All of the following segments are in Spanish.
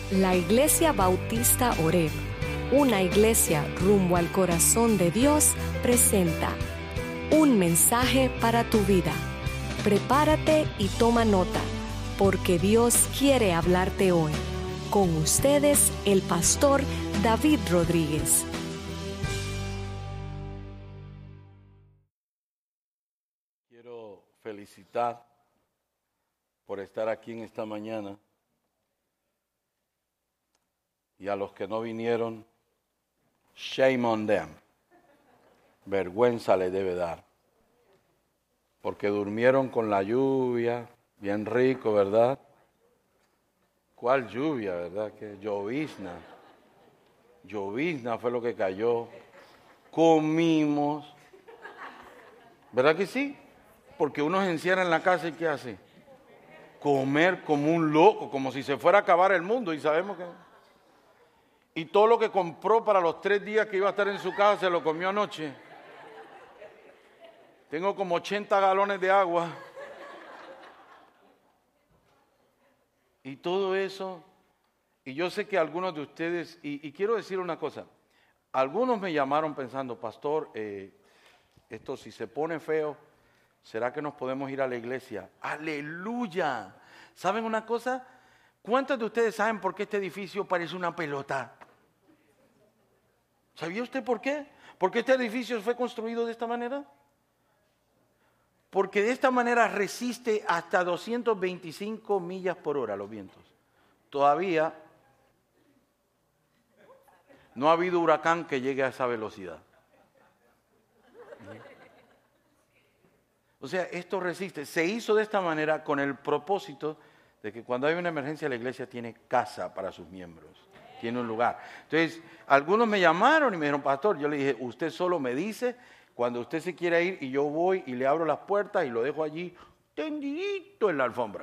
La Iglesia Bautista Oreb, una iglesia rumbo al corazón de Dios, presenta un mensaje para tu vida. Prepárate y toma nota, porque Dios quiere hablarte hoy. Con ustedes, el pastor David Rodríguez. Quiero felicitar por estar aquí en esta mañana. Y a los que no vinieron, shame on them. Vergüenza les debe dar. Porque durmieron con la lluvia, bien rico, ¿verdad? ¿Cuál lluvia, verdad? Que llovizna. Llovizna fue lo que cayó. Comimos. ¿Verdad que sí? Porque uno se encierra en la casa y ¿qué hace? Comer como un loco, como si se fuera a acabar el mundo. Y sabemos que... Y todo lo que compró para los 3 días que iba a estar en su casa se lo comió anoche. Tengo como 80 galones de agua. Y todo eso. Y yo sé que algunos de ustedes, y quiero decir una cosa. Algunos me llamaron pensando, pastor, esto si se pone feo, ¿será que nos podemos ir a la iglesia? ¡Aleluya! ¿Saben una cosa? ¿Cuántos de ustedes saben por qué este edificio parece una pelota? ¿Sabía usted por qué? ¿Por qué este edificio fue construido de esta manera? Porque de esta manera resiste hasta 225 millas por hora los vientos. Todavía no ha habido huracán que llegue a esa velocidad. O sea, esto resiste. Se hizo de esta manera con el propósito de que cuando hay una emergencia la iglesia tiene casa para sus miembros. Tiene un lugar. Entonces, algunos me llamaron y me dijeron, pastor, yo le dije, usted solo me dice cuando usted se quiera ir y yo voy y le abro las puertas y lo dejo allí tendidito en la alfombra.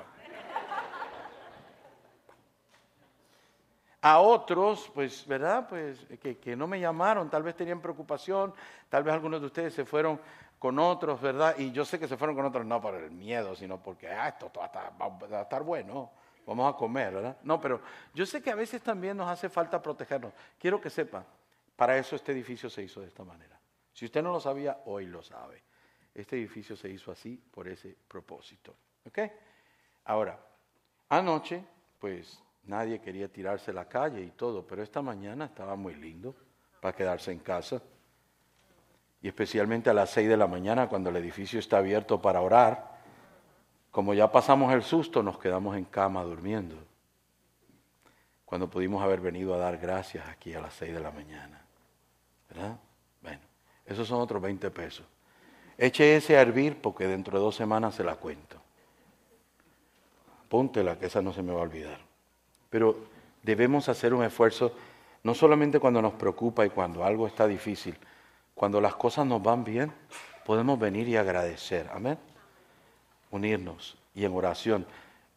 A otros, pues, ¿verdad? Pues que no me llamaron, tal vez tenían preocupación, tal vez algunos de ustedes se fueron con otros, ¿verdad? Y yo sé que se fueron con otros no por el miedo, sino porque esto va a estar bueno. Vamos a comer, ¿verdad? No, pero yo sé que a veces también nos hace falta protegernos. Quiero que sepa, para eso este edificio se hizo de esta manera. Si usted no lo sabía, hoy lo sabe. Este edificio se hizo así por ese propósito. ¿Ok? Ahora, anoche, pues nadie quería tirarse a la calle y todo, pero esta mañana estaba muy lindo para quedarse en casa. Y especialmente a las 6 de la mañana, cuando el edificio está abierto para orar. Como ya pasamos el susto, nos quedamos en cama durmiendo. Cuando pudimos haber venido a dar gracias aquí a las 6 de la mañana. ¿Verdad? Bueno, esos son otros 20 pesos. Eche ese a hervir porque dentro de 2 semanas se la cuento. Póntela, que esa no se me va a olvidar. Pero debemos hacer un esfuerzo, no solamente cuando nos preocupa y cuando algo está difícil. Cuando las cosas nos van bien, podemos venir y agradecer. Amén. Unirnos y en oración.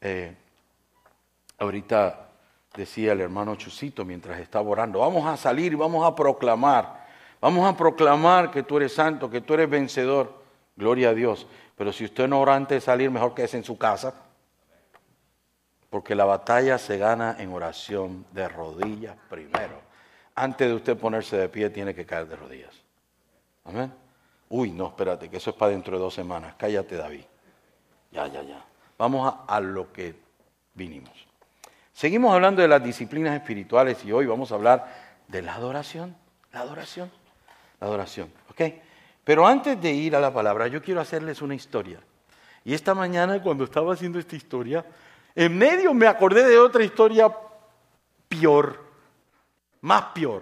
Ahorita decía el hermano Chusito mientras estaba orando, vamos a salir y vamos a proclamar que tú eres santo, que tú eres vencedor, gloria a Dios. Pero si usted no ora antes de salir, mejor quédese en su casa, porque la batalla se gana en oración de rodillas primero. Antes de usted ponerse de pie, tiene que caer de rodillas. Amén. Uy, no, espérate, que eso es para dentro de 2 semanas. Cállate, David. Ya. Vamos a lo que vinimos. Seguimos hablando de las disciplinas espirituales y hoy vamos a hablar de la adoración. La adoración, ¿ok? Pero antes de ir a la palabra, yo quiero hacerles una historia. Y esta mañana, cuando estaba haciendo esta historia, en medio me acordé de otra historia peor, más peor.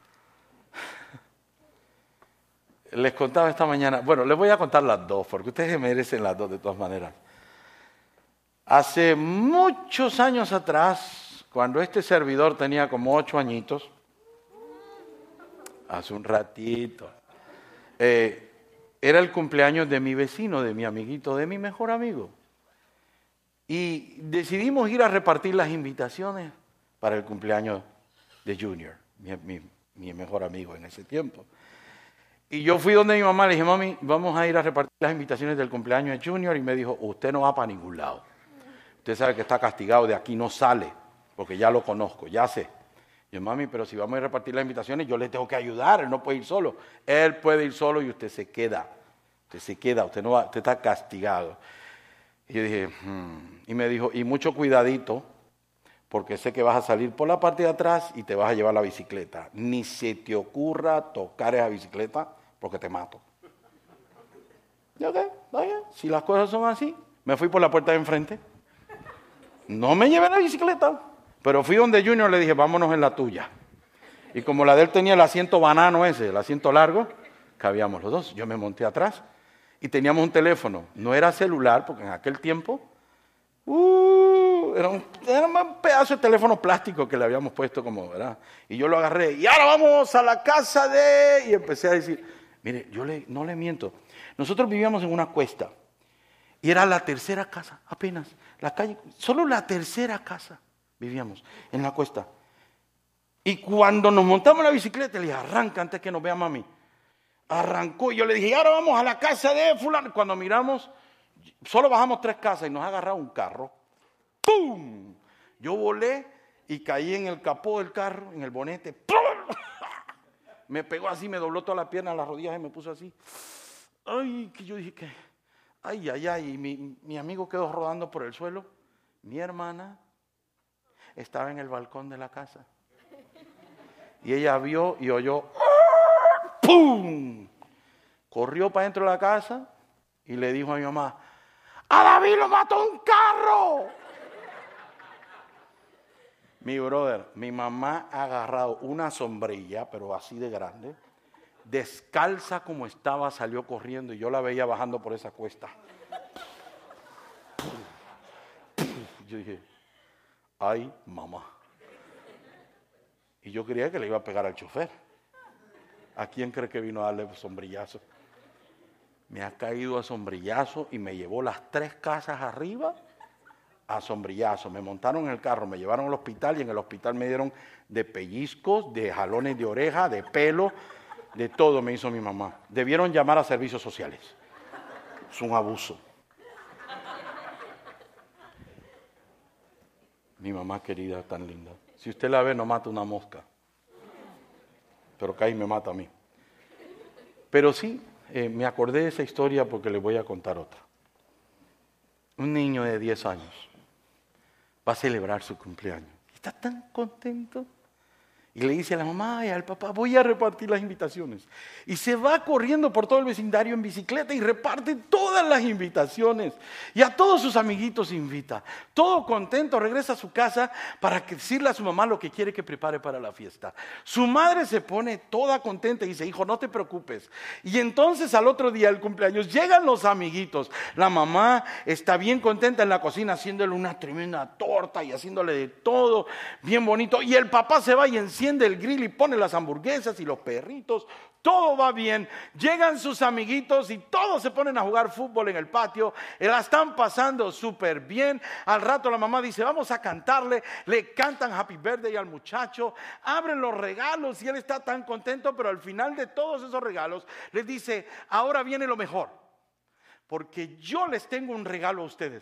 Les contaba esta mañana, bueno, les voy a contar las dos, porque ustedes merecen las dos de todas maneras. Hace muchos años atrás, cuando este servidor tenía como 8 añitos, hace un ratito, era el cumpleaños de mi vecino, de mi amiguito, de mi mejor amigo. Y decidimos ir a repartir las invitaciones para el cumpleaños de Junior, mi mejor amigo en ese tiempo. Y yo fui donde mi mamá, le dije, mami, vamos a ir a repartir las invitaciones del cumpleaños de Junior. Y me dijo, usted no va para ningún lado. Usted sabe que está castigado, de aquí no sale. porque ya lo conozco, ya sé. Yo, mami, pero si vamos a repartir las invitaciones, yo le tengo que ayudar, él no puede ir solo. Él puede ir solo y usted se queda. Usted no va, usted está castigado. Y yo dije, y me dijo, y mucho cuidadito, porque sé que vas a salir por la parte de atrás y te vas a llevar la bicicleta. Ni se te ocurra tocar esa bicicleta porque te mato. Y ok, vaya, si las cosas son así, me fui por la puerta de enfrente. No me llevé la bicicleta, pero fui donde Junior, le dije, vámonos en la tuya. Y como la de él tenía el asiento banano ese, el asiento largo, cabíamos los dos. Yo me monté atrás y teníamos un teléfono. No era celular, porque en aquel tiempo era un pedazo de teléfono plástico que le habíamos puesto como, ¿verdad? Y yo lo agarré, y ahora vamos a la casa de... Y empecé a decir, mire, no le miento. Nosotros vivíamos en una cuesta, y era la tercera casa, apenas, la calle, solo la tercera casa vivíamos en la cuesta. Y cuando nos montamos en la bicicleta, le dije, arranca antes que nos vea mami. Arrancó, y yo le dije, y ahora vamos a la casa de fulano. Cuando miramos, solo bajamos 3 casas y nos ha agarrado un carro. ¡Pum! Yo volé y caí en el capó del carro, en el bonete. ¡Pum! Me pegó así, me dobló toda la pierna, las rodillas y me puso así. Ay, que yo dije que... Ay, ay, ay. Y mi amigo quedó rodando por el suelo. Mi hermana estaba en el balcón de la casa. Y ella vio y oyó... ¡Pum! Corrió para dentro de la casa y le dijo a mi mamá, ¡a David lo mató un carro! Mi brother, mi mamá ha agarrado una sombrilla, pero así de grande, descalza como estaba, salió corriendo y yo la veía bajando por esa cuesta. Yo dije, ¡ay, mamá! Y yo creía que le iba a pegar al chofer. ¿A quién cree que vino a darle sombrillazo? Me ha caído a sombrillazo y me llevó las 3 casas arriba a sombrillazo. Me montaron en el carro, me llevaron al hospital y en el hospital me dieron de pellizcos, de jalones de oreja, de pelo, de todo me hizo mi mamá. Debieron llamar a servicios sociales. Es un abuso. Mi mamá querida, tan linda. Si usted la ve, no mata una mosca. Pero cae y me mata a mí. Pero sí, me acordé de esa historia porque le voy a contar otra. Un niño de 10 años va a celebrar su cumpleaños. Está tan contento. Y le dice a la mamá y al papá, voy a repartir las invitaciones. Y se va corriendo por todo el vecindario en bicicleta y reparte todas las invitaciones. Y a todos sus amiguitos invita. Todo contento, regresa a su casa para decirle a su mamá lo que quiere que prepare para la fiesta. Su madre se pone toda contenta y dice, hijo, no te preocupes. Y entonces al otro día del cumpleaños llegan los amiguitos. La mamá está bien contenta en la cocina haciéndole una tremenda torta y haciéndole de todo bien bonito. Y el papá se va y enciende el grill y pone las hamburguesas y los perritos, todo va bien. Llegan sus amiguitos y todos se ponen a jugar fútbol en el patio, la están pasando súper bien. Al rato la mamá dice, vamos a cantarle, le cantan Happy Birthday al muchacho, abren los regalos y él está tan contento, pero al final de todos esos regalos les dice, ahora viene lo mejor, porque yo les tengo un regalo a ustedes.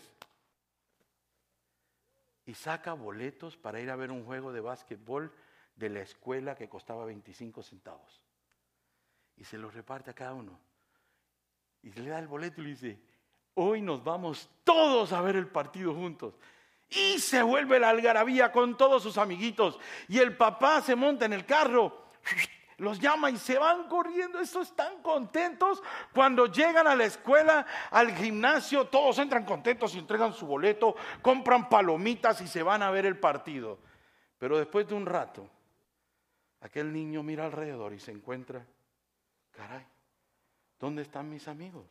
Y saca boletos para ir a ver un juego de básquetbol de la escuela que costaba 25 centavos. Y se los reparte a cada uno. Y le da el boleto y le dice, hoy nos vamos todos a ver el partido juntos. Y se vuelve la algarabía con todos sus amiguitos. Y el papá se monta en el carro, los llama y se van corriendo. Estos están contentos. Cuando llegan a la escuela, al gimnasio, todos entran contentos y entregan su boleto, compran palomitas y se van a ver el partido. Pero después de un rato, aquel niño mira alrededor y se encuentra, caray, ¿dónde están mis amigos?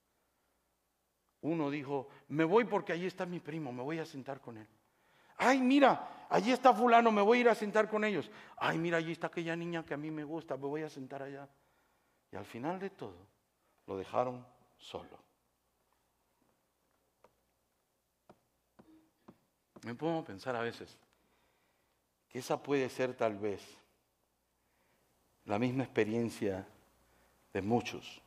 Uno dijo, me voy porque allí está mi primo, me voy a sentar con él. Ay, mira, allí está fulano, me voy a ir a sentar con ellos. Ay, mira, allí está aquella niña que a mí me gusta, me voy a sentar allá. Y al final de todo, lo dejaron solo. Me pongo a pensar a veces que esa puede ser tal vez la misma experiencia de muchos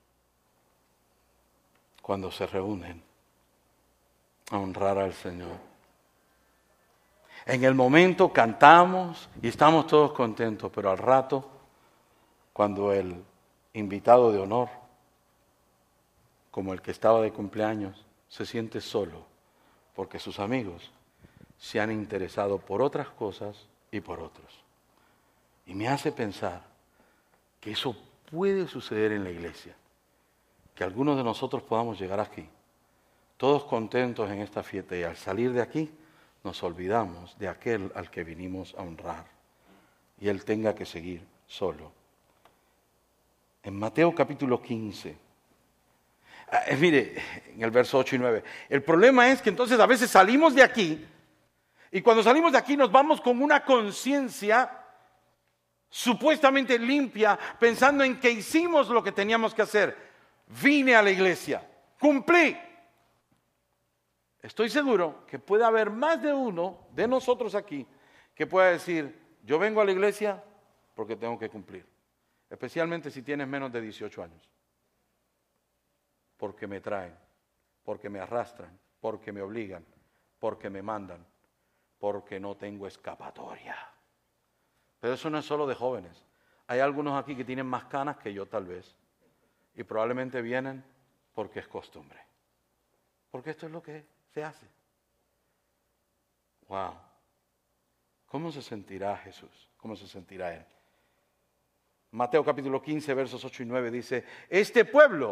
cuando se reúnen a honrar al Señor. En el momento cantamos y estamos todos contentos, pero al rato, cuando el invitado de honor, como el que estaba de cumpleaños, se siente solo, porque sus amigos se han interesado por otras cosas y por otros. Y me hace pensar que eso puede suceder en la iglesia, que algunos de nosotros podamos llegar aquí, todos contentos en esta fiesta, y al salir de aquí nos olvidamos de aquel al que vinimos a honrar, y él tenga que seguir solo. En Mateo capítulo 15, mire, en el verso 8 y 9, el problema es que entonces a veces salimos de aquí, y cuando salimos de aquí nos vamos con una conciencia supuestamente limpia, pensando en que hicimos lo que teníamos que hacer. Vine a la iglesia, cumplí. Estoy seguro que puede haber más de uno de nosotros aquí que pueda decir, yo vengo a la iglesia porque tengo que cumplir. Especialmente si tienes menos de 18 años. Porque me traen, porque me arrastran, porque me obligan, porque me mandan, porque no tengo escapatoria. Pero eso no es solo de jóvenes. Hay algunos aquí que tienen más canas que yo tal vez. Y probablemente vienen porque es costumbre. Porque esto es lo que se hace. Wow. ¿Cómo se sentirá Jesús? ¿Cómo se sentirá Él? Mateo capítulo 15, versos 8 y 9 dice, este pueblo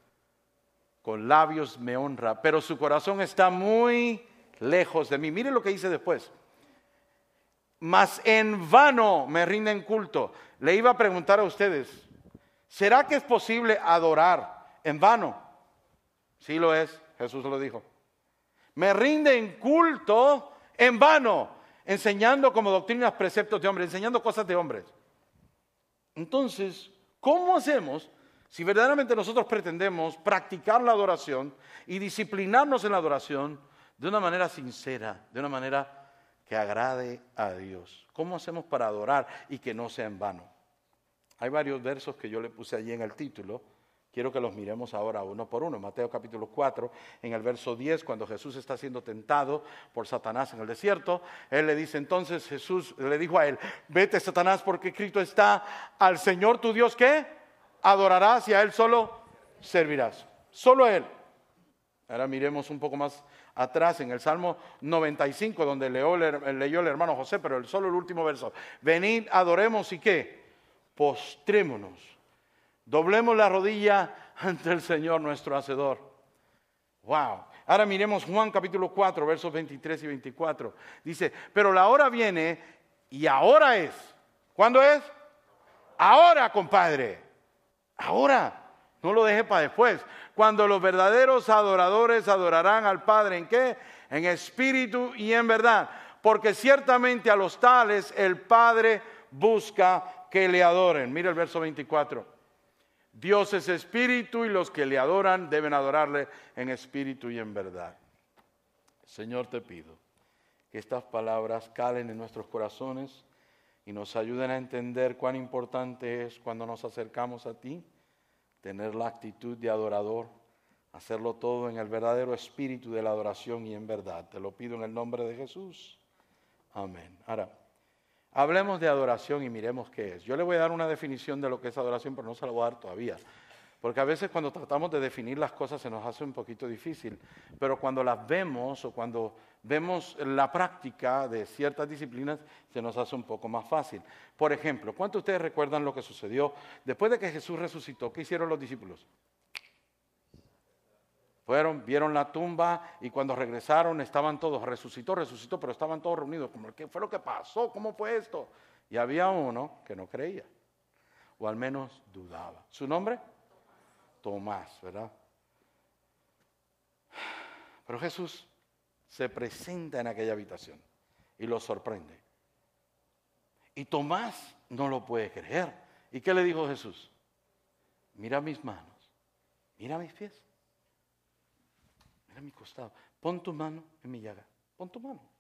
con labios me honra, pero su corazón está muy lejos de mí. Miren lo que dice después. Mas en vano me rinden culto. Le iba a preguntar a ustedes, ¿será que es posible adorar en vano? Sí lo es, Jesús lo dijo. Me rinden culto en vano, enseñando como doctrinas preceptos de hombres, enseñando cosas de hombres. Entonces, ¿cómo hacemos si verdaderamente nosotros pretendemos practicar la adoración y disciplinarnos en la adoración de una manera sincera, de una manera que agrade a Dios? ¿Cómo hacemos para adorar y que no sea en vano? Hay varios versos que yo le puse allí en el título. Quiero que los miremos ahora uno por uno. Mateo capítulo 4, en el verso 10, cuando Jesús está siendo tentado por Satanás en el desierto, Él le dice entonces, Jesús le dijo a él, vete Satanás, porque escrito está, al Señor tu Dios, ¿qué? Adorarás y a Él solo servirás. Solo a Él. Ahora miremos un poco más atrás en el Salmo 95, donde leyó el hermano José, pero solo el último verso. Venid, adoremos y ¿qué? Postrémonos. Doblemos la rodilla ante el Señor nuestro Hacedor. Wow. Ahora miremos Juan capítulo 4, versos 23 y 24. Dice, pero la hora viene y ahora es. ¿Cuándo es? Ahora, compadre. Ahora. No lo deje para después. Cuando los verdaderos adoradores adorarán al Padre, ¿en qué? En espíritu y en verdad. Porque ciertamente a los tales el Padre busca que le adoren. Mira el verso 24. Dios es espíritu y los que le adoran deben adorarle en espíritu y en verdad. Señor, te pido que estas palabras calen en nuestros corazones y nos ayuden a entender cuán importante es cuando nos acercamos a ti, tener la actitud de adorador, hacerlo todo en el verdadero espíritu de la adoración y en verdad. Te lo pido en el nombre de Jesús. Amén. Ahora, hablemos de adoración y miremos qué es. Yo le voy a dar una definición de lo que es adoración, pero no se la voy a dar todavía. Porque a veces cuando tratamos de definir las cosas se nos hace un poquito difícil. Pero cuando las vemos o cuando vemos la práctica de ciertas disciplinas, se nos hace un poco más fácil. Por ejemplo, ¿cuántos de ustedes recuerdan lo que sucedió después de que Jesús resucitó? ¿Qué hicieron los discípulos? Fueron, vieron la tumba y cuando regresaron estaban todos, resucitó, pero estaban todos reunidos. Como, ¿qué fue lo que pasó? ¿Cómo fue esto? Y había uno que no creía, o al menos dudaba. ¿Su nombre? Tomás, ¿verdad? Pero Jesús se presenta en aquella habitación y lo sorprende. Y Tomás no lo puede creer. ¿Y qué le dijo Jesús? Mira mis manos, mira mis pies. Mira mi costado, pon tu mano en mi llaga, pon tu mano.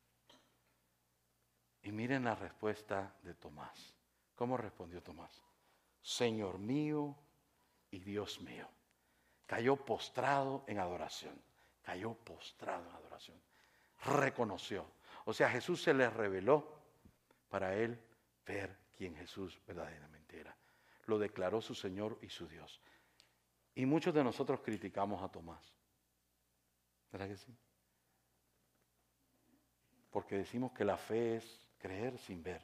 Y miren la respuesta de Tomás. ¿Cómo respondió Tomás? Señor mío y Dios mío. Cayó postrado en adoración. Cayó postrado en adoración. Reconoció. O sea, Jesús se les reveló para él ver quién Jesús verdaderamente era. Lo declaró su Señor y su Dios. Y muchos de nosotros criticamos a Tomás. ¿Verdad que sí? Porque decimos que la fe es creer sin ver.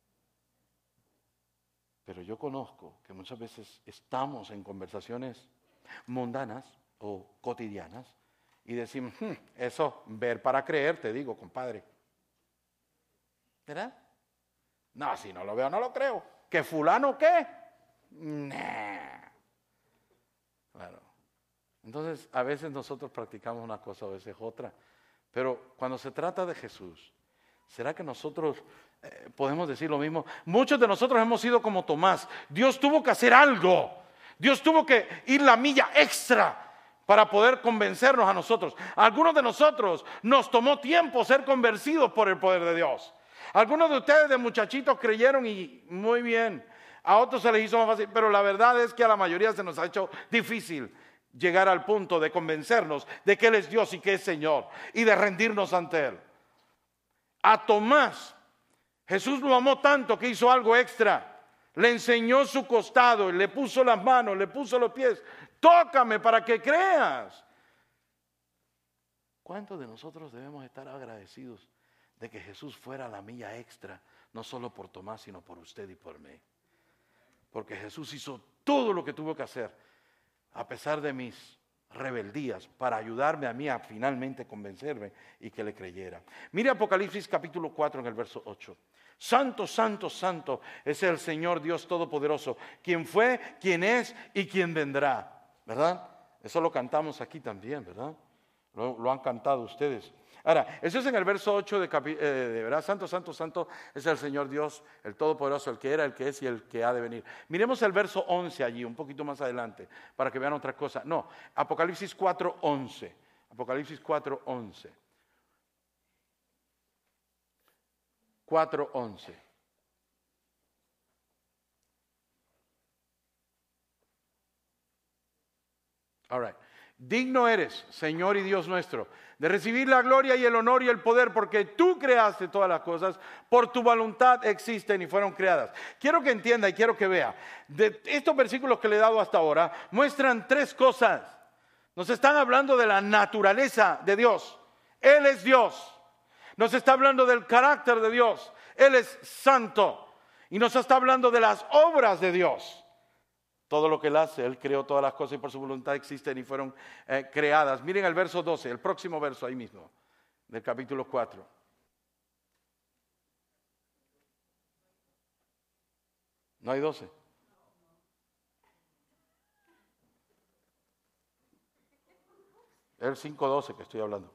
Pero yo conozco que muchas veces estamos en conversaciones mundanas o cotidianas y decimos, eso, ver para creer, te digo, compadre. ¿Verdad? No, si no lo veo, no lo creo. ¿Que fulano qué? Nah. Claro. Entonces, a veces nosotros practicamos una cosa, a veces otra. Pero cuando se trata de Jesús, ¿será que nosotros podemos decir lo mismo? Muchos de nosotros hemos sido como Tomás. Dios tuvo que hacer algo. Dios tuvo que ir la milla extra para poder convencernos a nosotros. A algunos de nosotros nos tomó tiempo ser convencidos por el poder de Dios. Algunos de ustedes de muchachitos creyeron y muy bien. A otros se les hizo más fácil, pero la verdad es que a la mayoría se nos ha hecho difícil llegar al punto de convencernos de que Él es Dios y que es Señor y de rendirnos ante Él. A Tomás, Jesús lo amó tanto que hizo algo extra. Le enseñó su costado, le puso las manos, le puso los pies. Tócame para que creas. ¿Cuántos de nosotros debemos estar agradecidos de que Jesús fuera la milla extra, no solo por Tomás, sino por usted y por mí? Porque Jesús hizo todo lo que tuvo que hacer, a pesar de mis rebeldías, para ayudarme a mí a finalmente convencerme y que le creyera. Mire Apocalipsis capítulo 4 en el verso 8. Santo, santo, santo es el Señor Dios Todopoderoso, quien fue, quien es y quien vendrá. ¿Verdad? Eso lo cantamos aquí también, ¿verdad? Lo han cantado ustedes. Ahora, eso es en el verso 8 de ¿verdad? Santo, santo, santo es el Señor Dios, el Todopoderoso, el que era, el que es y el que ha de venir. Miremos el verso 11 allí, un poquito más adelante, para que vean otra cosa. No, Apocalipsis 4:11. Apocalipsis 4:11. 4:11. All right. Digno eres, Señor y Dios nuestro, de recibir la gloria y el honor y el poder, porque tú creaste todas las cosas, por tu voluntad existen y fueron creadas. Quiero que entienda y quiero que vea, de estos versículos que le he dado hasta ahora, muestran tres cosas. Nos están hablando de la naturaleza de Dios. Él es Dios. Nos está hablando del carácter de Dios. Él es santo. Y nos está hablando de las obras de Dios. Todo lo que Él hace, Él creó todas las cosas y por su voluntad existen y fueron creadas. Miren el verso 12, el próximo verso ahí mismo, del capítulo 4. ¿No hay 12? El 5:12 que estoy hablando.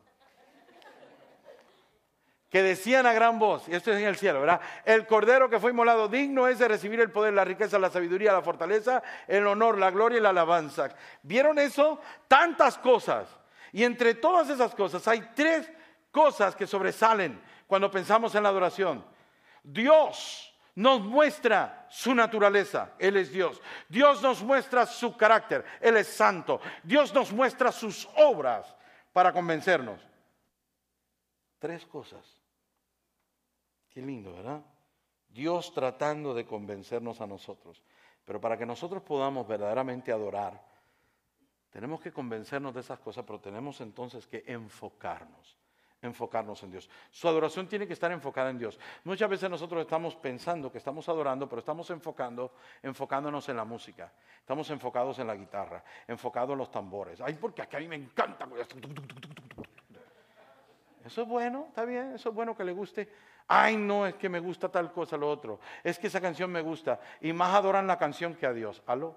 Que decían a gran voz, y esto es en el cielo, ¿verdad? El Cordero que fue inmolado digno es de recibir el poder, la riqueza, la sabiduría, la fortaleza, el honor, la gloria y la alabanza. ¿Vieron eso? Tantas cosas. Y entre todas esas cosas hay tres cosas que sobresalen cuando pensamos en la adoración. Dios nos muestra su naturaleza, Él es Dios. Dios nos muestra su carácter, Él es santo. Dios nos muestra sus obras para convencernos. Tres cosas. Qué lindo, ¿verdad? Dios tratando de convencernos a nosotros. Pero para que nosotros podamos verdaderamente adorar, tenemos que convencernos de esas cosas, pero tenemos entonces que enfocarnos en Dios. Su adoración tiene que estar enfocada en Dios. Muchas veces nosotros estamos pensando que estamos adorando, pero estamos enfocándonos en la música. Estamos enfocados en la guitarra, enfocados en los tambores. Ay, porque aquí a mí me encanta. Eso es bueno, está bien, eso es bueno que le guste. Ay, no, es que me gusta tal cosa, lo otro. Es que esa canción me gusta. Y más adoran la canción que a Dios. ¿Aló?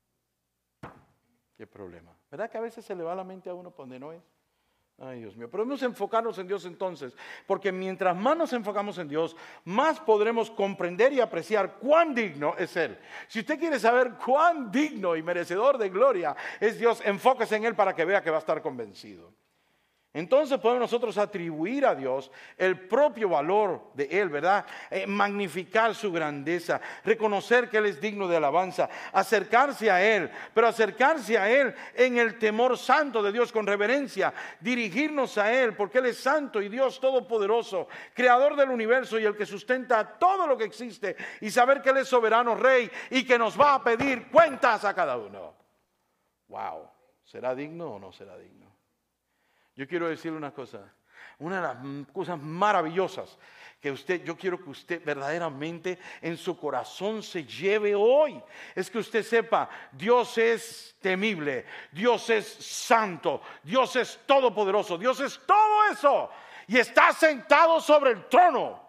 ¿Qué problema? ¿Verdad que a veces se le va la mente a uno por donde no es? Ay, Dios mío. Podemos enfocarnos en Dios entonces. Porque mientras más nos enfocamos en Dios, más podremos comprender y apreciar cuán digno es Él. Si usted quiere saber cuán digno y merecedor de gloria es Dios, enfóquese en Él para que vea que va a estar convencido. Entonces podemos nosotros atribuir a Dios el propio valor de Él, ¿verdad? Magnificar su grandeza, reconocer que Él es digno de alabanza, acercarse a Él, pero acercarse a Él en el temor santo de Dios, con reverencia, dirigirnos a Él, porque Él es santo y Dios todopoderoso, creador del universo y el que sustenta todo lo que existe, y saber que Él es soberano rey y que nos va a pedir cuentas a cada uno. Wow, ¿será digno o no será digno? Yo quiero decirle una cosa, una de las cosas maravillosas que yo quiero que usted verdaderamente en su corazón se lleve hoy, es que usted sepa, Dios es temible, Dios es santo, Dios es todopoderoso, Dios es todo eso y está sentado sobre el trono.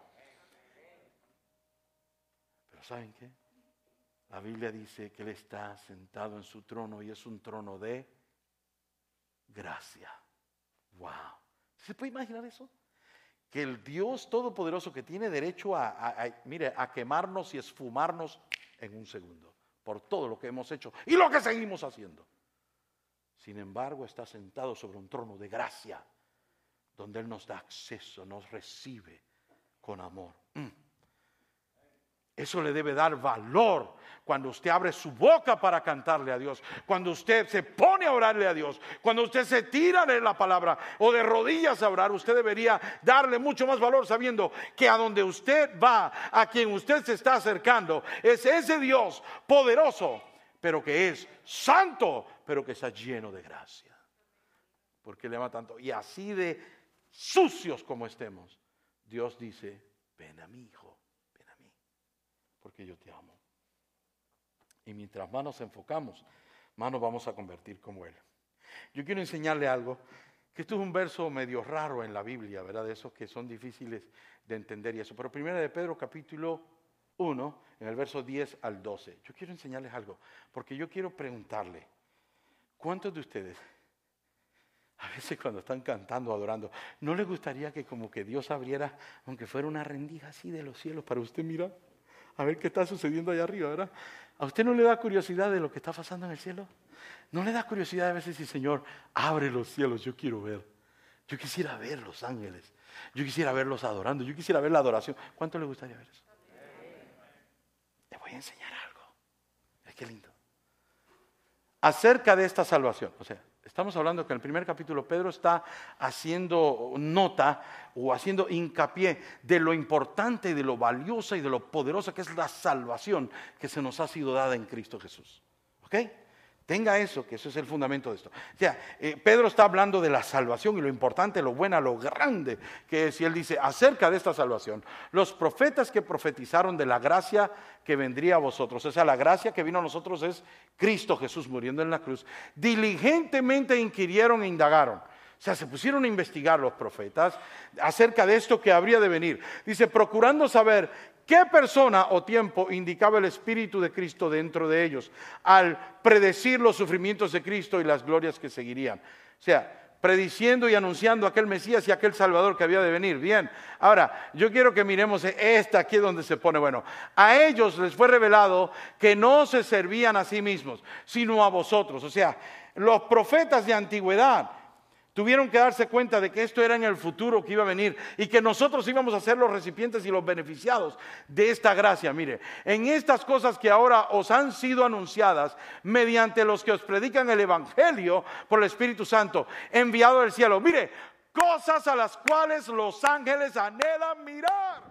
Pero ¿saben qué? La Biblia dice que Él está sentado en su trono y es un trono de gracia. Wow. ¿Se puede imaginar eso? Que el Dios todopoderoso que tiene derecho a quemarnos y esfumarnos en un segundo por todo lo que hemos hecho y lo que seguimos haciendo. Sin embargo, está sentado sobre un trono de gracia donde Él nos da acceso, nos recibe con amor. Eso le debe dar valor cuando usted abre su boca para cantarle a Dios, cuando usted se pone a orarle a Dios, cuando usted se tira de la palabra o de rodillas a orar. Usted debería darle mucho más valor sabiendo que a donde usted va, a quien usted se está acercando, es ese Dios poderoso, pero que es santo, pero que está lleno de gracia. Porque le ama tanto. Y así de sucios como estemos, Dios dice, ven a mi hijo, porque yo te amo. Y mientras más nos enfocamos, más nos vamos a convertir como Él. Yo quiero enseñarle algo, que esto es un verso medio raro en la Biblia, ¿verdad? De esos que son difíciles de entender y eso. Pero primero de Pedro capítulo 1, en el verso 10 al 12. Yo quiero enseñarles algo, porque yo quiero preguntarle, ¿cuántos de ustedes, a veces cuando están cantando, adorando, no les gustaría que como que Dios abriera, aunque fuera una rendija así de los cielos, para usted mirar? A ver qué está sucediendo allá arriba, ¿verdad? ¿A usted no le da curiosidad de lo que está pasando en el cielo? ¿No le da curiosidad a veces decir, Señor, abre los cielos, yo quiero ver? Yo quisiera ver los ángeles, yo quisiera verlos adorando, yo quisiera ver la adoración. ¿Cuánto le gustaría ver eso? Le voy a enseñar algo. Es que lindo. Acerca de esta salvación, o sea, estamos hablando que en el primer capítulo Pedro está haciendo nota o haciendo hincapié de lo importante y de lo valiosa y de lo poderosa que es la salvación que se nos ha sido dada en Cristo Jesús. ¿Ok? Tenga eso, que eso es el fundamento de esto. O sea, Pedro está hablando de la salvación y lo importante, lo buena, lo grande que es. Y él dice, acerca de esta salvación, los profetas que profetizaron de la gracia que vendría a vosotros, o sea, la gracia que vino a nosotros es Cristo Jesús muriendo en la cruz, diligentemente inquirieron e indagaron. O sea, se pusieron a investigar los profetas acerca de esto que habría de venir. Dice, procurando saber qué persona o tiempo indicaba el Espíritu de Cristo dentro de ellos al predecir los sufrimientos de Cristo y las glorias que seguirían. O sea, prediciendo y anunciando aquel Mesías y aquel Salvador que había de venir. Bien, ahora yo quiero que miremos esta aquí donde se pone, bueno, a ellos les fue revelado que no se servían a sí mismos, sino a vosotros. O sea, los profetas de antigüedad tuvieron que darse cuenta de que esto era en el futuro que iba a venir y que nosotros íbamos a ser los recipientes y los beneficiados de esta gracia. Mire, en estas cosas que ahora os han sido anunciadas mediante los que os predican el Evangelio por el Espíritu Santo enviado del cielo. Mire, cosas a las cuales los ángeles anhelan mirar.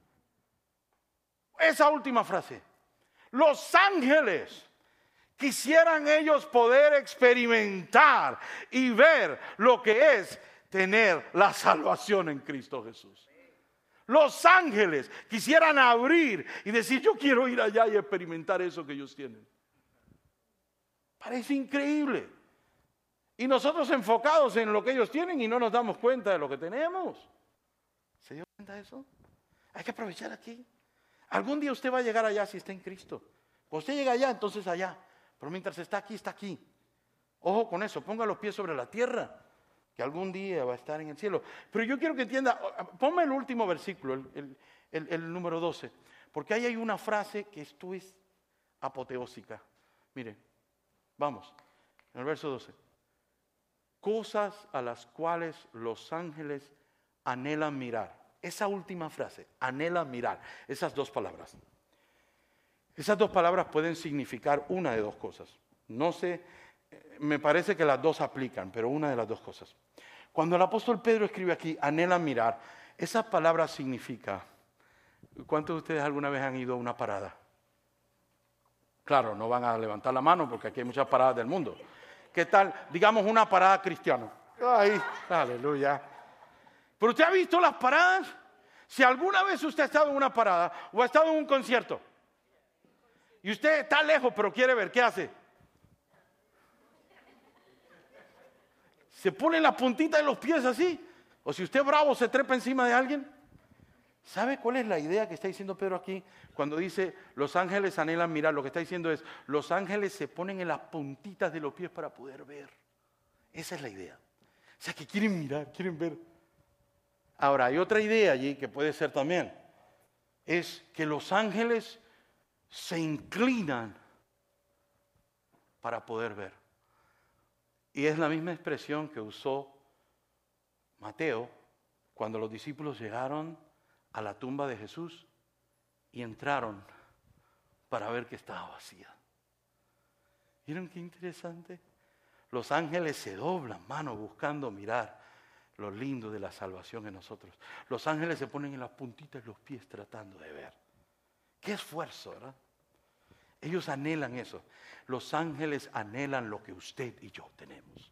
Esa última frase. Los ángeles quisieran ellos poder experimentar y ver lo que es tener la salvación en Cristo Jesús. Los ángeles quisieran abrir y decir, yo quiero ir allá y experimentar eso que ellos tienen. Parece increíble. Y nosotros enfocados en lo que ellos tienen y no nos damos cuenta de lo que tenemos. ¿Se dio cuenta de eso? Hay que aprovechar aquí. Algún día usted va a llegar allá si está en Cristo. Cuando usted llega allá, entonces allá. Pero mientras está aquí, está aquí. Ojo con eso, ponga los pies sobre la tierra, que algún día va a estar en el cielo. Pero yo quiero que entienda, ponme el último versículo, el número 12, porque ahí hay una frase que esto es apoteósica. Mire, vamos, en el verso 12. cosas a las cuales los ángeles anhelan mirar. Esa última frase, anhelan mirar, esas dos palabras. Esas dos palabras pueden significar una de dos cosas. No sé, me parece que las dos aplican, pero una de las dos cosas. Cuando el apóstol Pedro escribe aquí, anhelan mirar, esa palabra significa, ¿cuántos de ustedes alguna vez han ido a una parada? Claro, no van a levantar la mano porque aquí hay muchas paradas del mundo. ¿Qué tal? Digamos una parada cristiana. Ay, aleluya. Pero usted ha visto las paradas. Si alguna vez usted ha estado en una parada o ha estado en un concierto y usted está lejos pero quiere ver, ¿qué hace? Se pone la puntita de los pies así. O si usted bravo se trepa encima de alguien. ¿Sabe cuál es la idea que está diciendo Pedro aquí? Cuando dice, los ángeles anhelan mirar, lo que está diciendo es, los ángeles se ponen en las puntitas de los pies para poder ver. Esa es la idea. O sea, que quieren mirar, quieren ver. Ahora, hay otra idea allí que puede ser también. Es que los ángeles se inclinan para poder ver. Y es la misma expresión que usó Mateo cuando los discípulos llegaron a la tumba de Jesús y entraron para ver que estaba vacía. ¿Vieron qué interesante? Los ángeles se doblan, mano, buscando mirar lo lindo de la salvación en nosotros. Los ángeles se ponen en las puntitas de los pies tratando de ver. Qué esfuerzo, ¿verdad? Ellos anhelan eso. Los ángeles anhelan lo que usted y yo tenemos.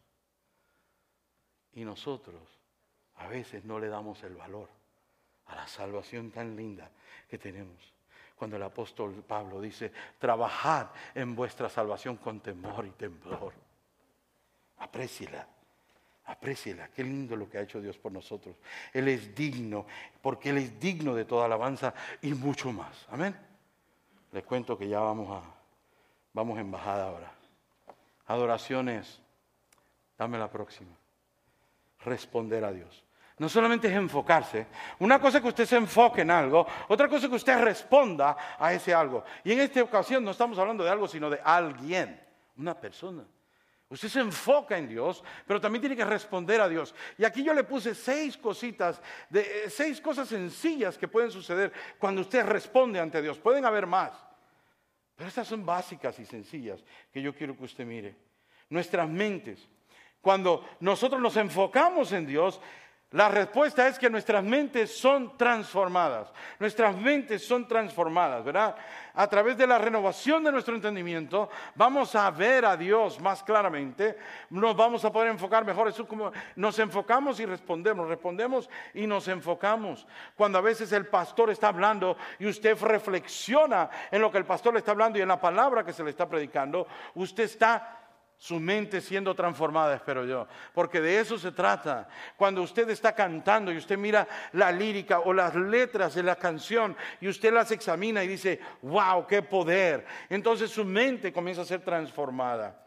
Y nosotros a veces no le damos el valor a la salvación tan linda que tenemos. Cuando el apóstol Pablo dice, trabajad en vuestra salvación con temor y temblor. Apréciela, apréciela. Qué lindo lo que ha hecho Dios por nosotros. Él es digno, porque Él es digno de toda alabanza y mucho más. Amén. Les cuento que ya vamos en bajada ahora. Adoraciones, dame la próxima. Responder a Dios. No solamente es enfocarse. Una cosa es que usted se enfoque en algo, otra cosa es que usted responda a ese algo. Y en esta ocasión no estamos hablando de algo, sino de alguien, una persona. Usted se enfoca en Dios, pero también tiene que responder a Dios. Y aquí yo le puse 6 cositas, 6 cosas sencillas que pueden suceder cuando usted responde ante Dios. Pueden haber más, pero estas son básicas y sencillas que yo quiero que usted mire. Nuestras mentes, cuando nosotros nos enfocamos en Dios, la respuesta es que nuestras mentes son transformadas. Nuestras mentes son transformadas, ¿verdad? A través de la renovación de nuestro entendimiento, vamos a ver a Dios más claramente. Nos vamos a poder enfocar mejor. Eso es como nos enfocamos y respondemos y nos enfocamos. Cuando a veces el pastor está hablando y usted reflexiona en lo que el pastor le está hablando y en la palabra que se le está predicando, usted está su mente siendo transformada, espero yo, porque de eso se trata. Cuando usted está cantando y usted mira la lírica o las letras de la canción y usted las examina y dice, wow, qué poder, entonces su mente comienza a ser transformada.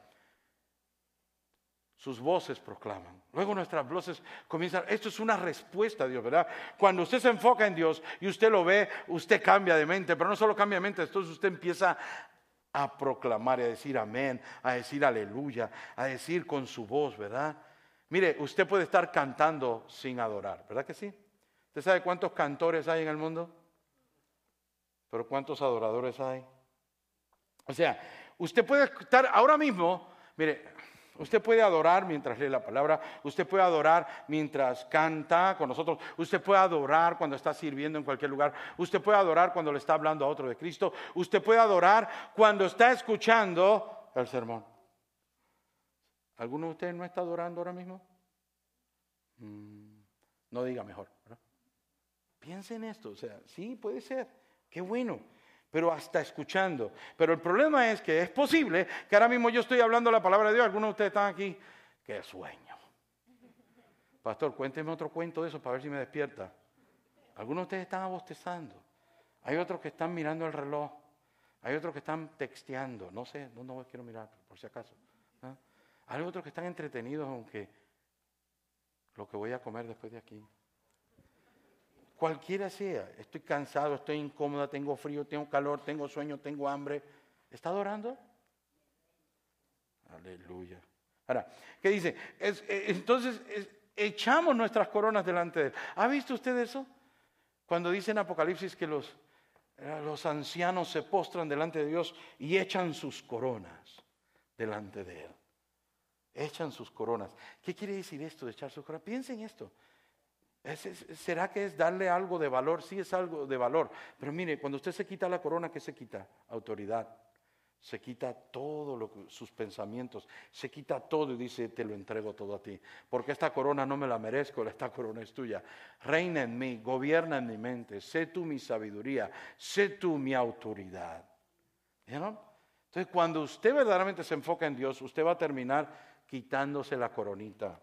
Sus voces proclaman. Luego nuestras voces comienzan. Esto es una respuesta a Dios, ¿verdad? Cuando usted se enfoca en Dios y usted lo ve, usted cambia de mente, pero no solo cambia de mente, entonces usted empieza a proclamar y a decir amén, a decir aleluya, a decir con su voz, ¿verdad? Mire, usted puede estar cantando sin adorar, ¿verdad que sí? ¿Usted sabe cuántos cantores hay en el mundo? Pero ¿cuántos adoradores hay? O sea, usted puede estar ahora mismo, mire, usted puede adorar mientras lee la palabra, usted puede adorar mientras canta con nosotros, usted puede adorar cuando está sirviendo en cualquier lugar, usted puede adorar cuando le está hablando a otro de Cristo, usted puede adorar cuando está escuchando el sermón. ¿Alguno de ustedes no está adorando ahora mismo? No diga mejor, ¿verdad? Piense en esto, o sea, sí, puede ser, qué bueno. Pero hasta escuchando. Pero el problema es que es posible que ahora mismo yo estoy hablando la palabra de Dios. Algunos de ustedes están aquí, qué sueño. Pastor, cuénteme otro cuento de eso para ver si me despierta. Algunos de ustedes están abostezando. Hay otros que están mirando el reloj. Hay otros que están texteando. No sé, no quiero mirar, por si acaso. ¿Ah? Hay otros que están entretenidos, aunque lo que voy a comer después de aquí. Cualquiera sea, estoy cansado, estoy incómoda, tengo frío, tengo calor, tengo sueño, tengo hambre. ¿Está adorando? Aleluya. Ahora, ¿qué dice? Entonces, echamos nuestras coronas delante de Él. ¿Ha visto usted eso? Cuando dice en Apocalipsis que los ancianos se postran delante de Dios y echan sus coronas delante de Él. Echan sus coronas. ¿Qué quiere decir esto de echar sus coronas? Piensen en esto. ¿Será que es darle algo de valor? Sí, es algo de valor. Pero mire, cuando usted se quita la corona, ¿qué se quita? Autoridad. Se quita todo sus pensamientos. Se quita todo y dice, te lo entrego todo a ti. Porque esta corona no me la merezco, esta corona es tuya. Reina en mí, gobierna en mi mente. Sé tú mi sabiduría, sé tú mi autoridad. ¿Vieron? Entonces, cuando usted verdaderamente se enfoca en Dios, usted va a terminar quitándose la coronita.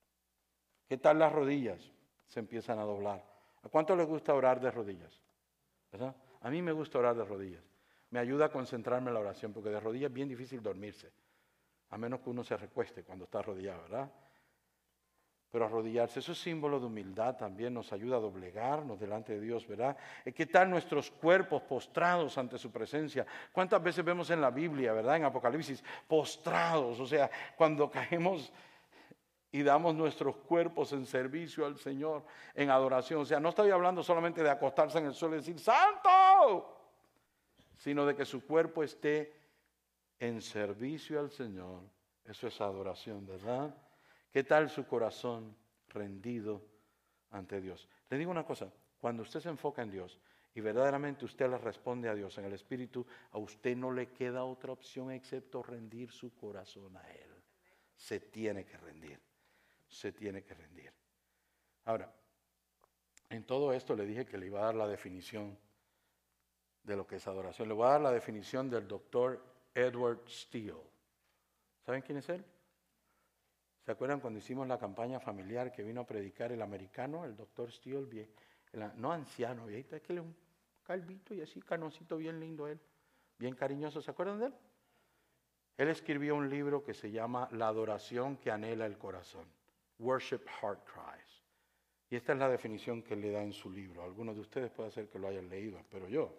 ¿Qué tal las rodillas? Se empiezan a doblar. ¿A cuánto les gusta orar de rodillas? ¿Verdad? A mí me gusta orar de rodillas. Me ayuda a concentrarme en la oración, porque de rodillas es bien difícil dormirse, a menos que uno se recueste cuando está arrodillado, ¿verdad? Pero arrodillarse, eso es símbolo de humildad también, nos ayuda a doblegarnos delante de Dios, ¿verdad? ¿Qué tal nuestros cuerpos postrados ante su presencia? ¿Cuántas veces vemos en la Biblia, ¿verdad? En Apocalipsis, postrados, o sea, cuando caemos y damos nuestros cuerpos en servicio al Señor, en adoración. O sea, no estoy hablando solamente de acostarse en el suelo y decir, ¡Santo!, sino de que su cuerpo esté en servicio al Señor. Eso es adoración, ¿verdad? ¿Qué tal su corazón rendido ante Dios? Le digo una cosa, cuando usted se enfoca en Dios y verdaderamente usted le responde a Dios en el Espíritu, a usted no le queda otra opción excepto rendir su corazón a Él. Se tiene que rendir. Se tiene que rendir. Ahora, en todo esto le dije que le iba a dar la definición de lo que es adoración. Le voy a dar la definición del doctor Edward Steele. ¿Saben quién es él? ¿Se acuerdan cuando hicimos la campaña familiar que vino a predicar el americano, el doctor Steele? No anciano, viejito, es que él es un calvito y así, canoncito, bien lindo él, bien cariñoso. ¿Se acuerdan de él? Él escribió un libro que se llama La adoración que anhela el corazón. Worship Heart Cries. Y esta es la definición que le da en su libro. Algunos de ustedes puede ser que lo hayan leído, pero yo.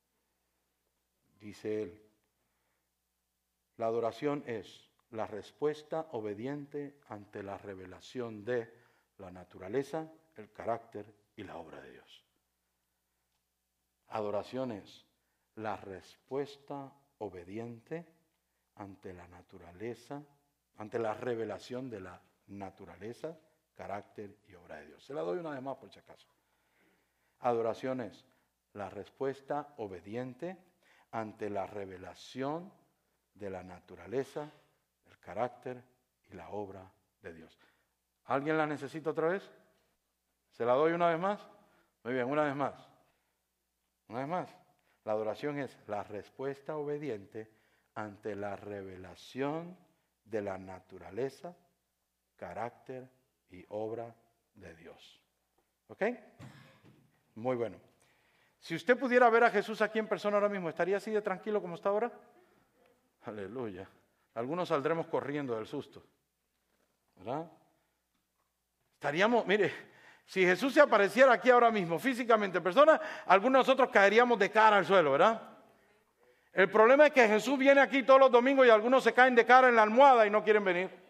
Dice él, la adoración es la respuesta obediente ante la revelación de la naturaleza, el carácter y la obra de Dios. Adoración es la respuesta obediente ante la naturaleza, ante la revelación de la naturaleza, carácter y obra de Dios. Se la doy una vez más por si acaso. Adoración es la respuesta obediente ante la revelación de la naturaleza, el carácter y la obra de Dios. ¿Alguien la necesita otra vez? ¿Se la doy una vez más? Muy bien, una vez más. Una vez más. La adoración es la respuesta obediente ante la revelación de la naturaleza, carácter y obra de Dios. ¿Ok? Muy bueno. Si usted pudiera ver a Jesús aquí en persona ahora mismo, ¿estaría así de tranquilo como está ahora? Aleluya. Algunos saldremos corriendo del susto, ¿verdad? Estaríamos, mire, si Jesús se apareciera aquí ahora mismo, físicamente en persona, algunos de nosotros caeríamos de cara al suelo, ¿verdad? El problema es que Jesús viene aquí todos los domingos y algunos se caen de cara en la almohada y no quieren venir.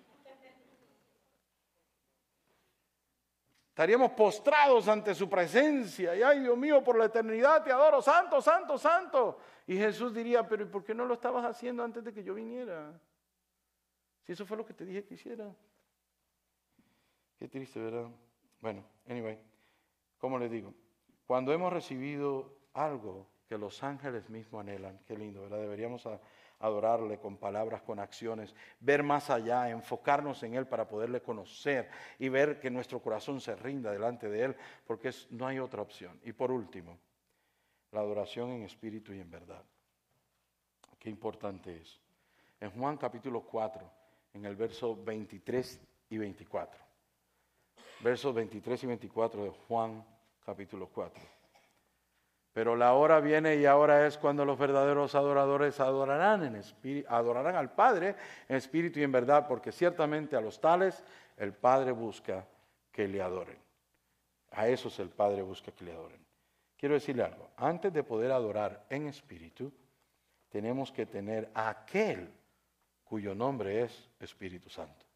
Estaríamos postrados ante su presencia. Y ay, Dios mío, por la eternidad te adoro, santo, santo, santo. Y Jesús diría, pero ¿y por qué no lo estabas haciendo antes de que yo viniera? Si eso fue lo que te dije que hiciera. Qué triste, ¿verdad? Bueno, anyway, como les digo, cuando hemos recibido algo que los ángeles mismos anhelan, qué lindo, ¿verdad? Deberíamos adorarle con palabras, con acciones, ver más allá, enfocarnos en Él para poderle conocer y ver que nuestro corazón se rinda delante de Él, porque no hay otra opción. Y por último, la adoración en espíritu y en verdad. Qué importante es. En Juan capítulo 4, en el verso 23 y 24. Versos 23 y 24 de Juan capítulo 4. Pero la hora viene y ahora es cuando los verdaderos adoradores adorarán al Padre en espíritu y en verdad, porque ciertamente a los tales el Padre busca que le adoren. A esos el Padre busca que le adoren. Quiero decirle algo, antes de poder adorar en espíritu, tenemos que tener a aquel cuyo nombre es Espíritu Santo.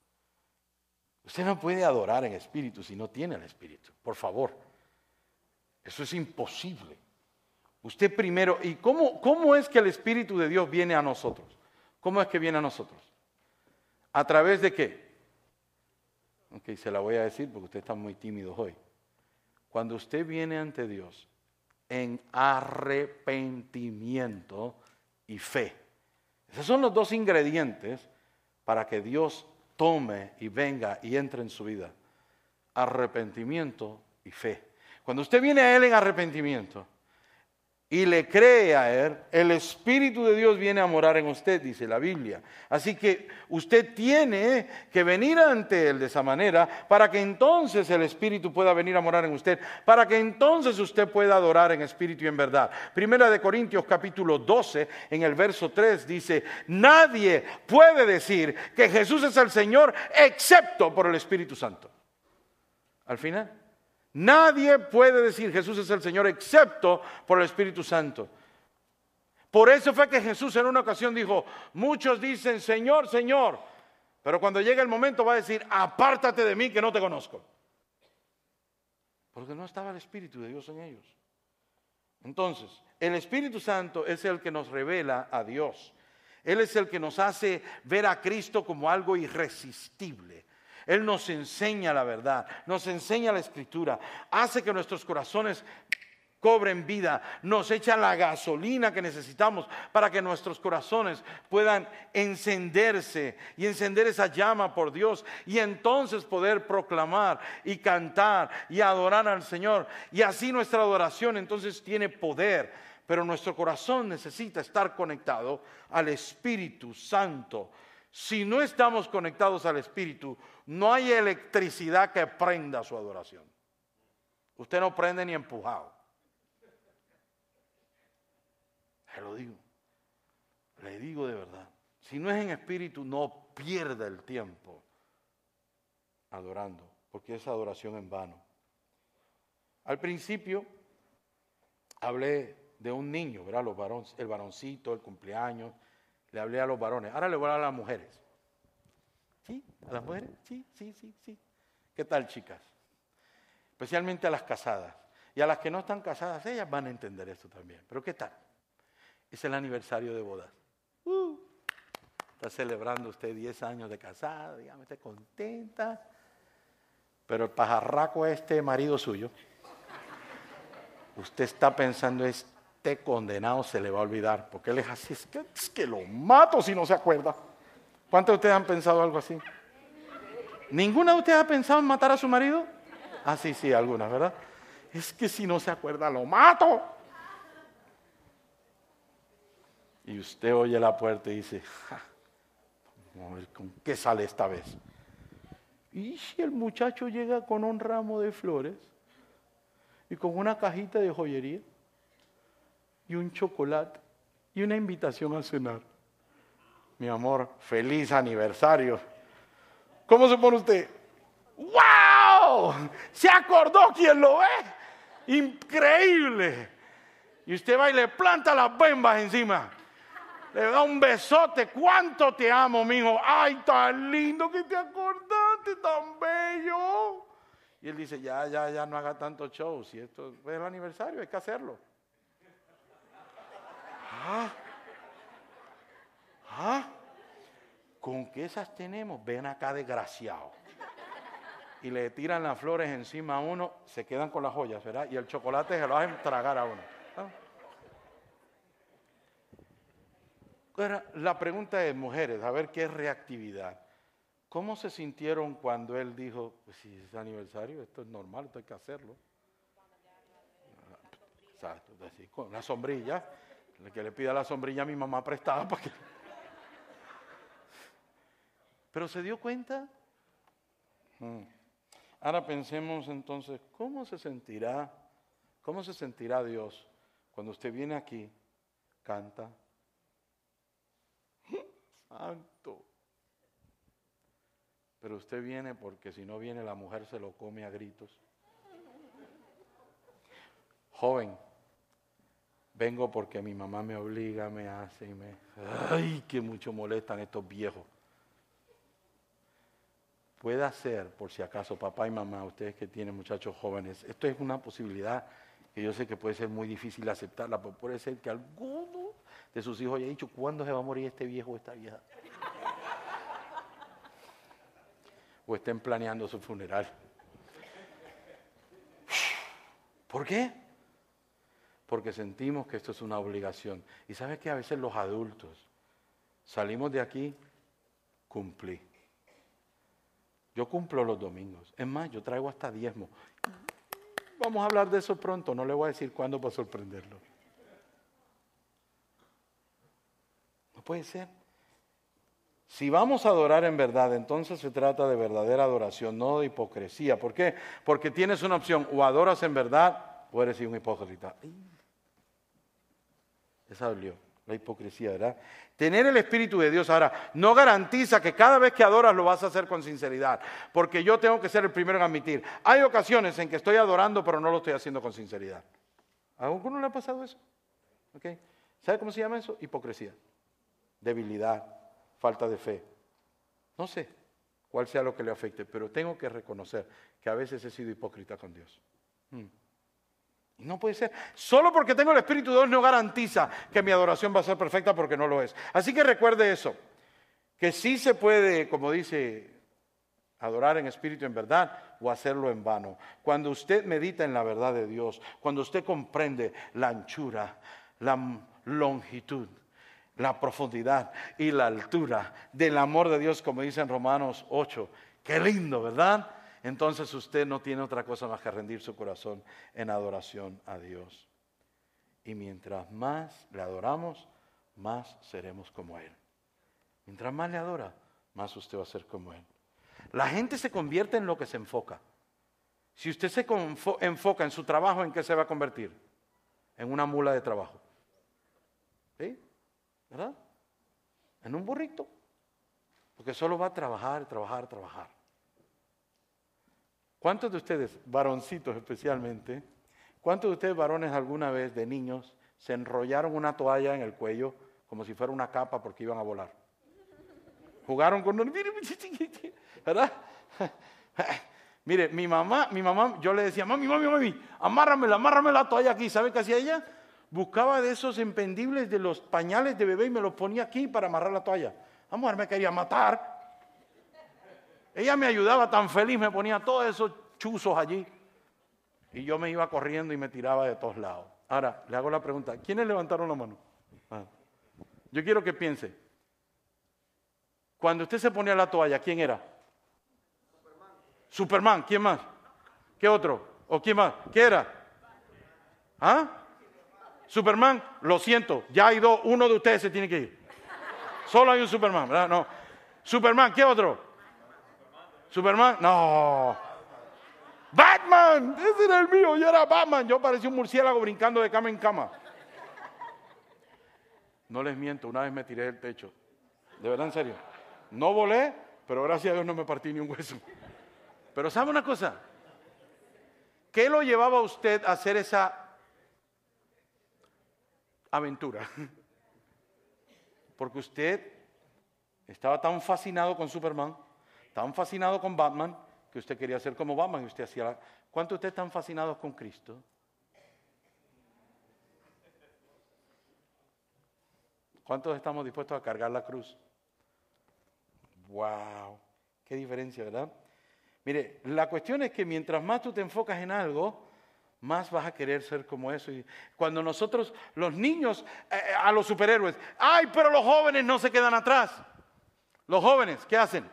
Usted no puede adorar en espíritu si no tiene el espíritu, por favor. Eso es imposible. Usted primero, ¿y cómo es que el Espíritu de Dios viene a nosotros? ¿Cómo es que viene a nosotros? ¿A través de qué? Ok, se la voy a decir porque usted está muy tímido hoy. Cuando usted viene ante Dios en arrepentimiento y fe. Esos son los dos ingredientes para que Dios tome y venga y entre en su vida. Arrepentimiento y fe. Cuando usted viene a Él en arrepentimiento y le cree a Él, el Espíritu de Dios viene a morar en usted, dice la Biblia. Así que usted tiene que venir ante Él de esa manera para que entonces el Espíritu pueda venir a morar en usted, para que entonces usted pueda adorar en espíritu y en verdad. Primera de Corintios capítulo 12, en el verso 3 dice, nadie puede decir que Jesús es el Señor excepto por el Espíritu Santo. Al final. Nadie puede decir Jesús es el Señor excepto por el Espíritu Santo. Por eso fue que Jesús en una ocasión dijo, muchos dicen Señor, Señor, pero cuando llegue el momento va a decir, apártate de mí que no te conozco. Porque no estaba el Espíritu de Dios en ellos. Entonces, el Espíritu Santo es el que nos revela a Dios. Él es el que nos hace ver a Cristo como algo irresistible. Él nos enseña la verdad, nos enseña la Escritura, hace que nuestros corazones cobren vida, nos echa la gasolina que necesitamos para que nuestros corazones puedan encenderse y encender esa llama por Dios y entonces poder proclamar y cantar y adorar al Señor. Y así nuestra adoración entonces tiene poder, pero nuestro corazón necesita estar conectado al Espíritu Santo. Si no estamos conectados al Espíritu, no hay electricidad que prenda su adoración. Usted no prende ni empujado. Se lo digo. Le digo de verdad. Si no es en espíritu, no pierda el tiempo adorando, porque es adoración en vano. Al principio hablé de un niño, ¿verdad? Los varones, el varoncito, el cumpleaños. Le hablé a los varones. Ahora le voy a hablar a las mujeres. ¿Sí? ¿A las mujeres? Sí. ¿Qué tal, chicas? Especialmente a las casadas. Y a las que no están casadas, ellas van a entender esto también. Pero ¿qué tal? Es el aniversario de bodas. Está celebrando usted 10 años de casada, dígame, está contenta. Pero el pajarraco marido suyo, usted está pensando, este condenado se le va a olvidar, porque él es así, es que lo mato si no se acuerda. ¿Cuántos de ustedes han pensado algo así? ¿Ninguna de ustedes ha pensado en matar a su marido? Ah, sí, algunas, ¿verdad? Es que si no se acuerda, lo mato. Y usted oye la puerta y dice, vamos a ver con qué sale esta vez. Y si el muchacho llega con un ramo de flores y con una cajita de joyería y un chocolate y una invitación a cenar. Mi amor, feliz aniversario. ¿Cómo se pone usted? ¡Wow! ¿Se acordó quién lo ve? ¡Increíble! Y usted va y le planta las bembas encima. Le da un besote. ¿Cuánto te amo, mijo? ¡Ay, tan lindo que te acordaste, tan bello! Y él dice, ya, no haga tanto show. Si esto es el aniversario, hay que hacerlo. ¿Con qué esas tenemos? Ven acá, desgraciado. Y le tiran las flores encima a uno, se quedan con las joyas, ¿verdad? Y el chocolate se lo hacen tragar a uno. Ahora, la pregunta es, mujeres, a ver qué es reactividad. ¿Cómo se sintieron cuando él dijo, pues si es aniversario, esto es normal, esto hay que hacerlo? Exacto, así, con una sombrilla, que le pida la sombrilla a mi mamá prestada para que... ¿Pero se dio cuenta? Ahora pensemos entonces, ¿cómo se sentirá Dios cuando usted viene aquí, canta? Santo. Pero usted viene porque si no viene la mujer se lo come a gritos. Joven, vengo porque mi mamá me obliga, me hace y me... ¡Ay, que mucho molestan estos viejos! pueda ser, por si acaso, papá y mamá, ustedes que tienen muchachos jóvenes, esto es una posibilidad que yo sé que puede ser muy difícil aceptarla, pero puede ser que alguno de sus hijos haya dicho, ¿cuándo se va a morir este viejo o esta vieja? O estén planeando su funeral. ¿Por qué? Porque sentimos que esto es una obligación. Y ¿sabes qué? A veces los adultos salimos de aquí, cumplí. Yo cumplo los domingos. Es más, yo traigo hasta diezmo. Vamos a hablar de eso pronto. No le voy a decir cuándo para sorprenderlo. No puede ser. Si vamos a adorar en verdad, entonces se trata de verdadera adoración, no de hipocresía. ¿Por qué? Porque tienes una opción. O adoras en verdad o eres un hipócrita. Esa dolió. La hipocresía, ¿verdad? Tener el Espíritu de Dios ahora no garantiza que cada vez que adoras lo vas a hacer con sinceridad, porque yo tengo que ser el primero en admitir. Hay ocasiones en que estoy adorando, pero no lo estoy haciendo con sinceridad. ¿A alguno le ha pasado eso? ¿Okay? ¿Sabe cómo se llama eso? Hipocresía, debilidad, falta de fe. No sé cuál sea lo que le afecte, pero tengo que reconocer que a veces he sido hipócrita con Dios. Y no puede ser. Solo porque tengo el Espíritu de Dios no garantiza que mi adoración va a ser perfecta, porque no lo es. Así que recuerde eso, que sí se puede, como dice, adorar en espíritu en verdad o hacerlo en vano. Cuando usted medita en la verdad de Dios, cuando usted comprende la anchura, la longitud, la profundidad y la altura del amor de Dios, como dice en Romanos 8, qué lindo, ¿verdad? Entonces usted no tiene otra cosa más que rendir su corazón en adoración a Dios. Y mientras más le adoramos, más seremos como Él. Mientras más le adora, más usted va a ser como Él. La gente se convierte en lo que se enfoca. Si usted se enfoca en su trabajo, ¿en qué se va a convertir? En una mula de trabajo. ¿Sí? ¿Verdad? En un burrito. Porque solo va a trabajar, trabajar, trabajar. ¿Cuántos de ustedes, varoncitos especialmente, cuántos de ustedes varones alguna vez de niños se enrollaron una toalla en el cuello como si fuera una capa porque iban a volar? Jugaron con... ¿Verdad? Mire, mi mamá, yo le decía, mami, amárrame la toalla aquí. ¿Sabe qué hacía ella? Buscaba de esos empendibles de los pañales de bebé y me los ponía aquí para amarrar la toalla. La mujer me quería matar. Ella me ayudaba tan feliz, me ponía todos esos chuzos allí. Y yo me iba corriendo y me tiraba de todos lados. Ahora, le hago la pregunta, ¿quiénes levantaron la mano? Yo quiero que piense. Cuando usted se ponía la toalla, ¿quién era? Superman. ¿Quién más? ¿Qué otro? ¿O quién más? ¿Qué era? ¿Ah? Superman. Lo siento, ya hay dos, uno de ustedes se tiene que ir. Solo hay un Superman, ¿verdad? No. Superman, ¿qué otro? Superman, no. Batman, ese era el mío, yo era Batman. Yo parecía un murciélago brincando de cama en cama. No les miento, una vez me tiré del techo. De verdad, en serio. No volé, pero gracias a Dios no me partí ni un hueso. Pero ¿sabe una cosa? ¿Qué lo llevaba a usted a hacer esa aventura? Porque usted estaba tan fascinado con Superman, tan fascinado con Batman, que usted quería ser como Batman y usted hacía... ¿Cuántos de ustedes están fascinados con Cristo? ¿Cuántos estamos dispuestos a cargar la cruz? ¡Wow! ¡Qué diferencia!, ¿verdad? Mire, la cuestión es que mientras más tú te enfocas en algo, más vas a querer ser como eso. Y cuando nosotros, los niños, a los superhéroes, ¡ay, pero los jóvenes no se quedan atrás! Los jóvenes, ¿qué hacen?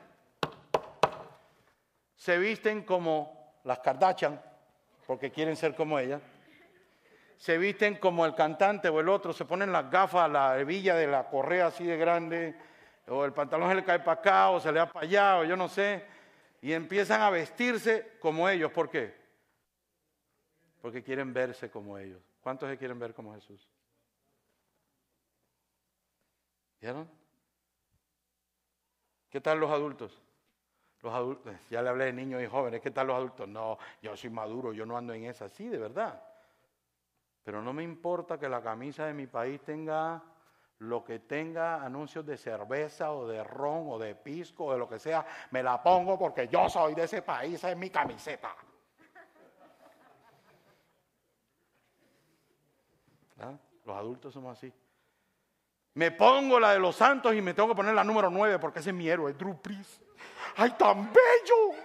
Se visten como las Kardashian, porque quieren ser como ellas. Se visten como el cantante o el otro, se ponen las gafas, la hebilla de la correa así de grande, o el pantalón se le cae para acá, o se le da para allá, o yo no sé, y empiezan a vestirse como ellos. ¿Por qué? Porque quieren verse como ellos. ¿Cuántos se quieren ver como Jesús? ¿Vieron? ¿Qué tal los adultos? Los adultos, ya le hablé de niños y jóvenes, ¿qué tal los adultos? No, yo soy maduro, yo no ando en esa, sí, de verdad. Pero no me importa que la camisa de mi país tenga Lo que tenga anuncios de cerveza o de ron o de pisco o de lo que sea, me la pongo porque yo soy de ese país, esa es mi camiseta. ¿Ah? Los adultos somos así. Me pongo la de los santos y me tengo que poner la número 9 porque ese es mi héroe, Drew Priest. ¡Ay, tan bello!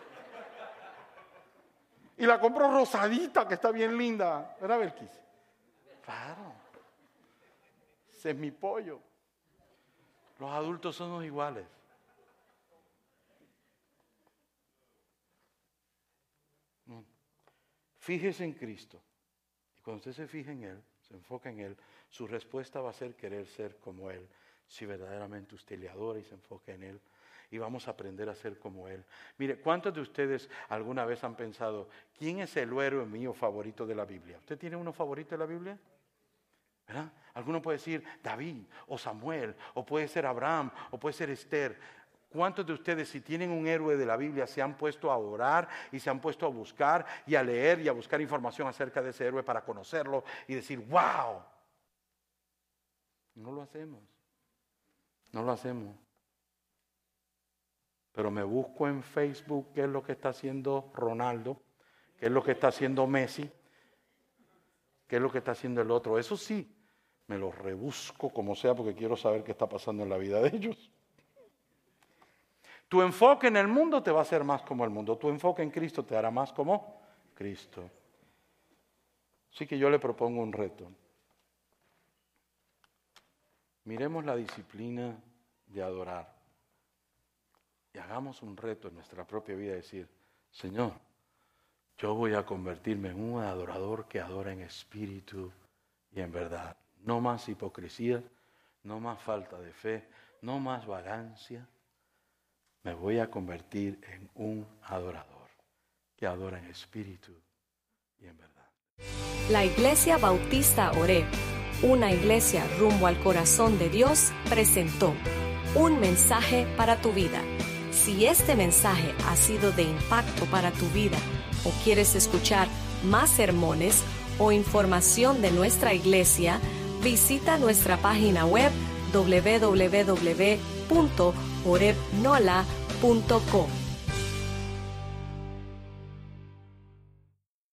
Y la compro rosadita, que está bien linda. ¿Verdad, Belkis? Claro. Ese es mi pollo. Los adultos somos iguales. Fíjese en Cristo. Y cuando usted se fija en Él, se enfoca en Él, su respuesta va a ser querer ser como Él. Si verdaderamente usted le adora y se enfoca en Él. Y vamos a aprender a ser como Él. Mire, ¿cuántos de ustedes alguna vez han pensado, ¿quién es el héroe mío favorito de la Biblia? ¿Usted tiene uno favorito de la Biblia? ¿Verdad? Alguno puede decir David o Samuel, o puede ser Abraham, o puede ser Esther. ¿Cuántos de ustedes, si tienen un héroe de la Biblia, se han puesto a orar y se han puesto a buscar y a leer y a buscar información acerca de ese héroe para conocerlo y decir, wow? No lo hacemos. No lo hacemos. Pero me busco en Facebook qué es lo que está haciendo Ronaldo, qué es lo que está haciendo Messi, qué es lo que está haciendo el otro. Eso sí, me lo rebusco como sea porque quiero saber qué está pasando en la vida de ellos. Tu enfoque en el mundo te va a hacer más como el mundo. Tu enfoque en Cristo te hará más como Cristo. Así que yo le propongo un reto. Miremos la disciplina de adorar. Y hagamos un reto en nuestra propia vida, decir, Señor, yo voy a convertirme en un adorador que adora en espíritu y en verdad. No más hipocresía, no más falta de fe, no más vagancia. Me voy a convertir en un adorador que adora en espíritu y en verdad. La Iglesia Bautista Oreb, una iglesia rumbo al corazón de Dios, presentó un mensaje para tu vida. Si este mensaje ha sido de impacto para tu vida o quieres escuchar más sermones o información de nuestra iglesia, visita nuestra página web www.orebnola.com.